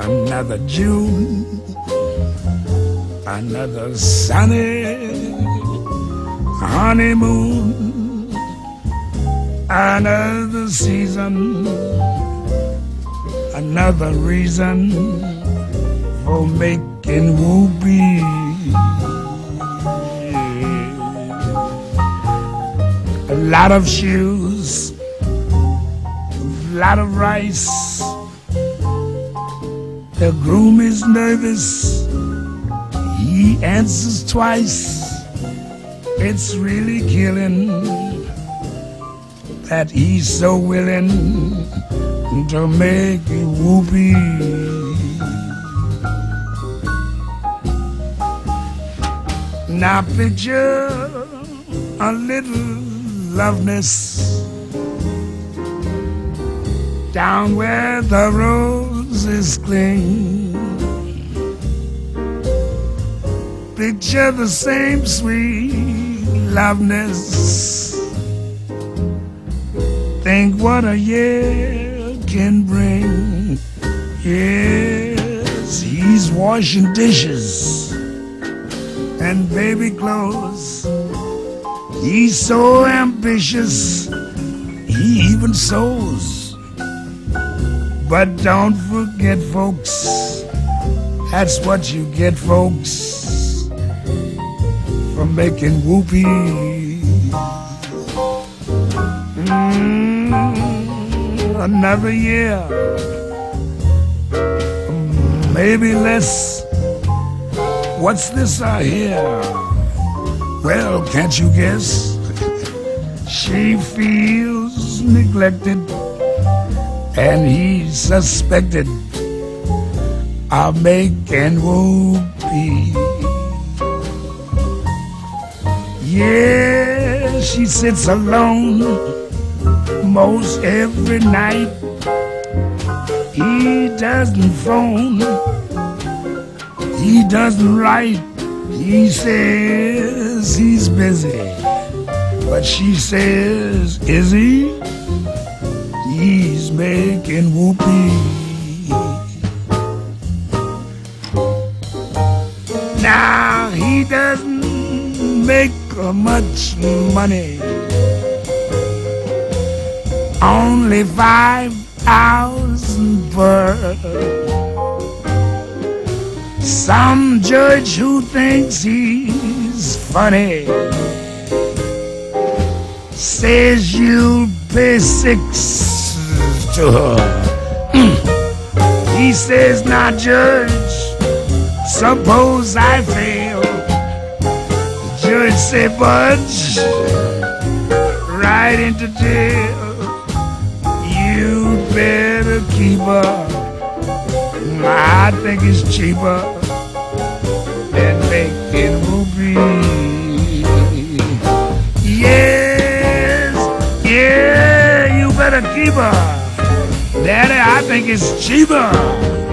Another June, another sunny honeymoon, another season, another reason for making whoopee. A lot of shoes, a lot of rice. The groom is nervous, he answers twice. It's really killing that he's so willing to make you whoopee. Now picture a little loveness down where the roses cling. Picture the same sweet loveness. Think what a year can bring. Yes, he's washing dishes and baby clothes. He's so ambitious, he even sews. But don't forget, folks, that's what you get, folks, from making whoopee. Another year, maybe less. What's this I hear? Well, can't you guess? She feels neglected, and he's suspected of making whoopee. Yeah, she sits alone most every night. He doesn't phone, he doesn't write. He says he's busy, but she says, is he? He's making whoopee. Now he doesn't make much money, only 5,000 per. Some judge who thinks he's funny says you'll pay 6 to her. He says, now judge, suppose I fail. The judge say, budge right into jail. You better keep her. I think it's cheaper than making whoopee. Yes, yeah, you better keep her. Daddy, I think it's cheaper